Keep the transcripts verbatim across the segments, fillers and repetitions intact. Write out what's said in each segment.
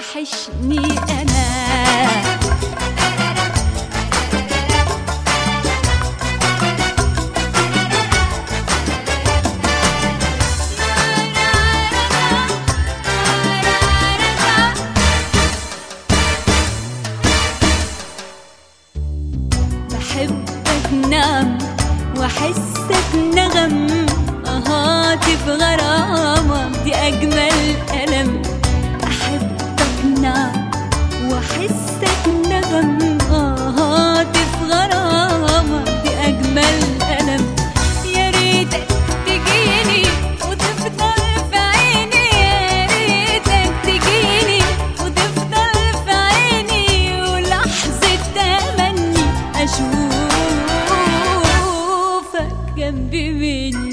وحشني أنا. بحبك نعم وأحسك نغم، أهاتف غرامة دي أجمل ألم. أحبك نعم وأحسك نغم، أهاتف غرامة دي أجمل ألم. يا ريتك تجيني وتفضل في عيني، يا ريتك تجيني وتفضل في عيني، ولحظة تمني أشوفك جنبي مني.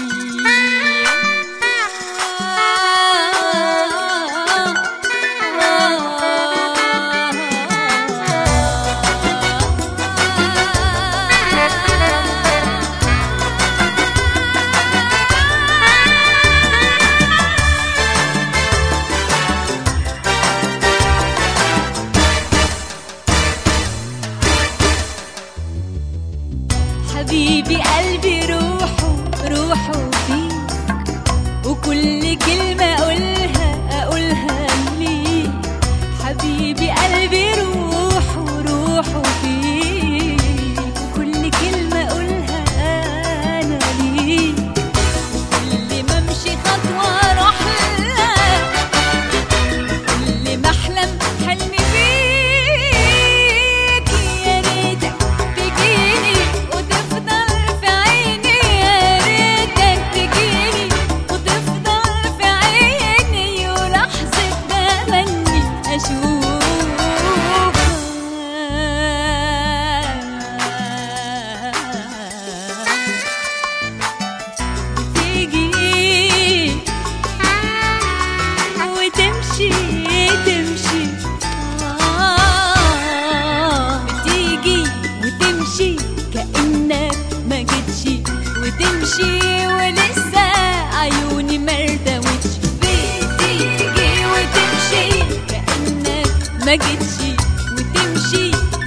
حبيبي قلبي روحه روحه فيك، وكل كلمة أقولها أقولها ليك. حبيبي قلبي روحه روحه فيك، وكل كلمة أقولها أنا ليك. كل ما أمشي خطوة أروح لها، كل ما أحلم حلمي تمشي آه بتيجي وتمشي كأنك ما جيتش، وتمشي ولسه عيوني مرتوتش. بتيجي وتمشي كأنك ما جيتش، وتمشي